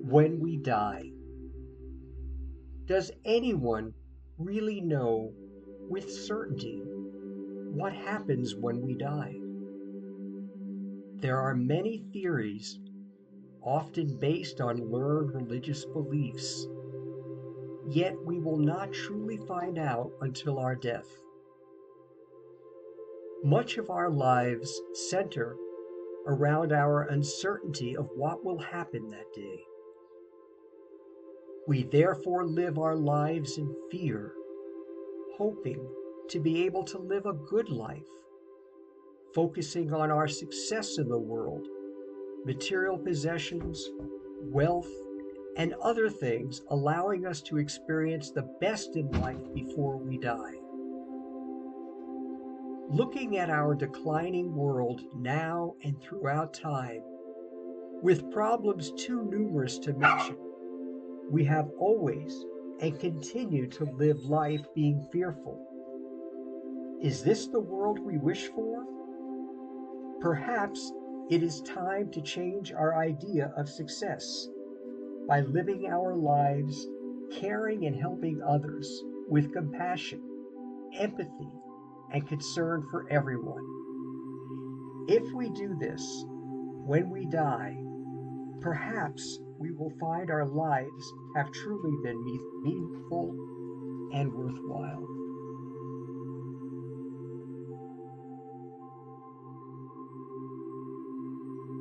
when we die. Does anyone really know with certainty what happens when we die? There are many theories, often based on learned religious beliefs, yet we will not truly find out until our death. Much of our lives center around our uncertainty of what will happen that day. We therefore live our lives in fear, hoping to be able to live a good life, focusing on our success in the world, material possessions, wealth, and other things, allowing us to experience the best in life before we die. Looking at our declining world now and throughout time, with problems too numerous to mention, we have always and continue to live life being fearful. Is this the world we wish for? Perhaps it is time to change our idea of success by living our lives caring and helping others with compassion, empathy, and concern for everyone. If we do this, when we die, perhaps we will find our lives have truly been meaningful and worthwhile.